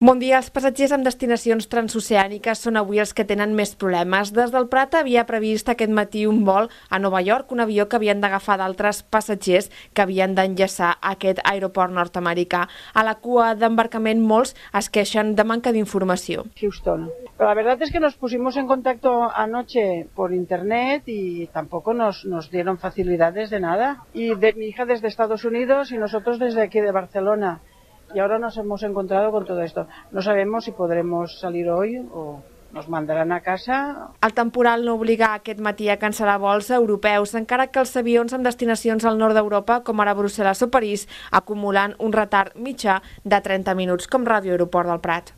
Bon dia. Els passatgers amb destinacions transoceàniques són avui els que tenen més problemes. Des del Prat havia previst aquest matí un vol a Nova York, un avió que havien d'agafar d'altres passatgers que havien d'enllaçar a aquest aeroport nord-americà. A la cua d'embarcament molts es queixen de manca d'informació. Houston. Pero la verdad es que nos pusimos en contacto anoche por internet y tampoco nos dieron facilidades de nada. Y de mi hija desde Estados Unidos y nosotros desde aquí de Barcelona. Y ahora nos hemos encontrado con todo esto. No sabemos si podremos salir hoy o nos mandaran a casa. El temporal no obliga aquest matí a cancel·lar vols europeus, encara que els avions amb destinacions al nord d'Europa, com ara Brussel·les o París, acumulen un retard mitjà de 30 minuts, com Ràdio Aeroport del Prat.